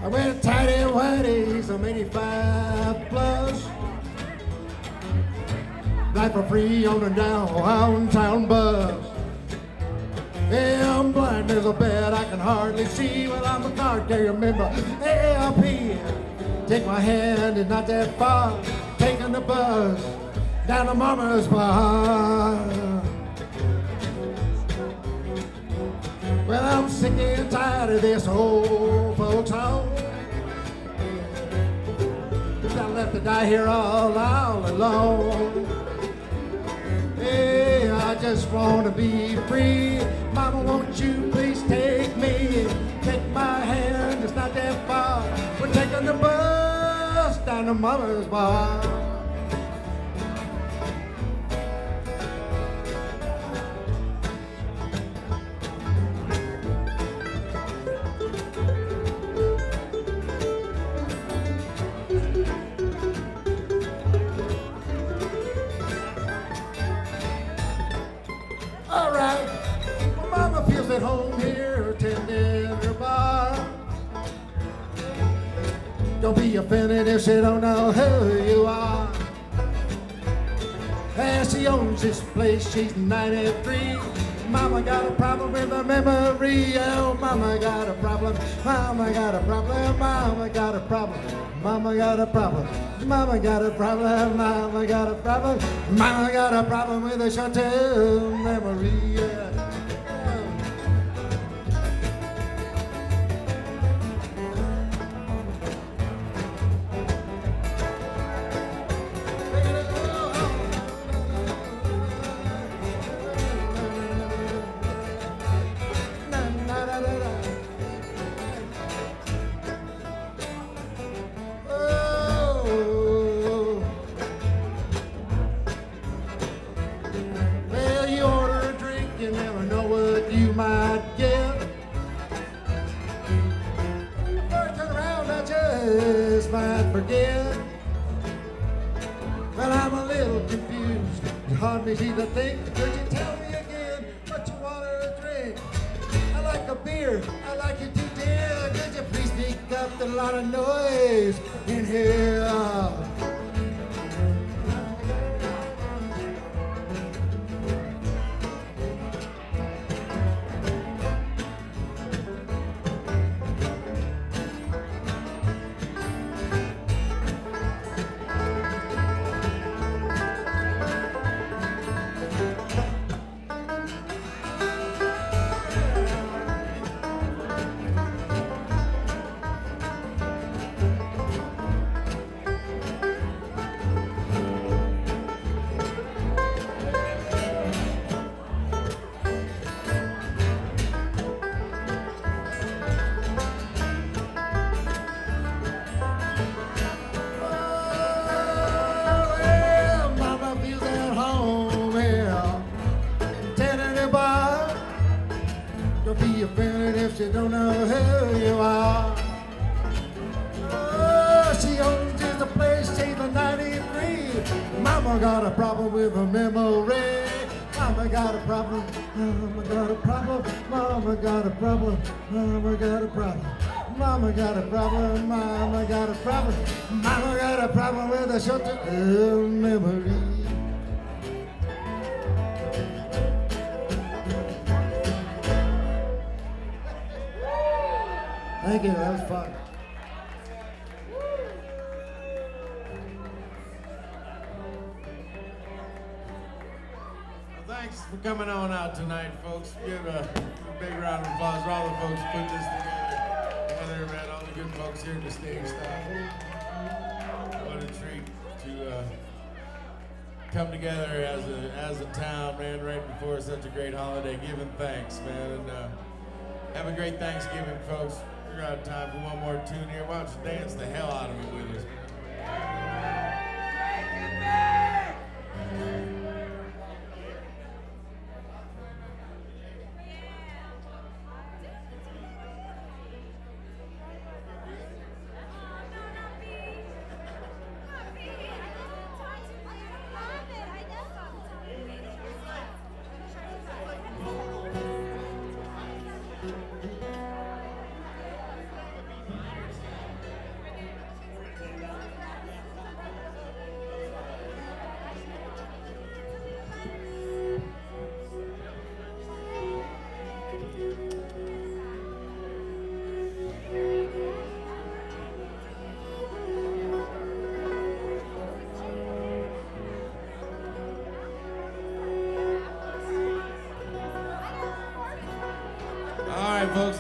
went tighty whitey, some 85 plus. Life for free on the downtown bus. Yeah, I'm blind as a bat, I can hardly see. Well, I'm a card carrier member, ALP. Take my hand, it's not that far. Taking the bus down to Mama's bar. Well, I'm sick and tired of this old folks home. I left to die here all alone. Hey, I just want to be free. Mama, won't you please take me? Take my hand, it's not that far. We're taking the bus down to Mama's bar. All right, well, Mama feels at home here attending her bar. Don't be offended if she don't know who you are. And she owns this place, she's 93. Mama got a problem with her memory. Oh, Mama got a problem. Mama got a problem. Mama got a problem. Mama got a problem. Mama got a problem. Mama got a problem. Mama got a problem with a short-term memory. Yeah. Well, you order a drink, you never know what you might get. Before I turn around, I just might forget. Well, I'm a little confused. It's hard for me to think. Could you tell me again what you want to drink? I like a beer. I like it too, dear. Could you please speak up? There's a lot of noise in here. Well, Mama feels at home here, tending the bar. Don't be offended if she don't know who you are. Oh, she owns just a place, she's a 93. Mama got a problem with her memory. Mama got a problem. Mama got a problem. Mama got a problem. Mama got a problem. Mama got a problem. Mama got a problem. Mama got a problem with a short-term memory. Thank you. That was fun. Well, thanks for coming on out tonight, folks. Give a big round of applause for all the folks who put this together. Heather, man, all the good folks here at the stage staff. What a treat to come together as a town, man, right before such a great holiday. Giving thanks, man, and have a great Thanksgiving, folks. We're out of time for one more tune here. Why don't you dance the hell out of it with us?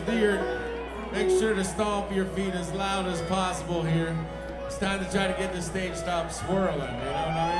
make sure to stomp your feet as loud as possible here. It's time to try to get the stage stop swirling, you know what I mean?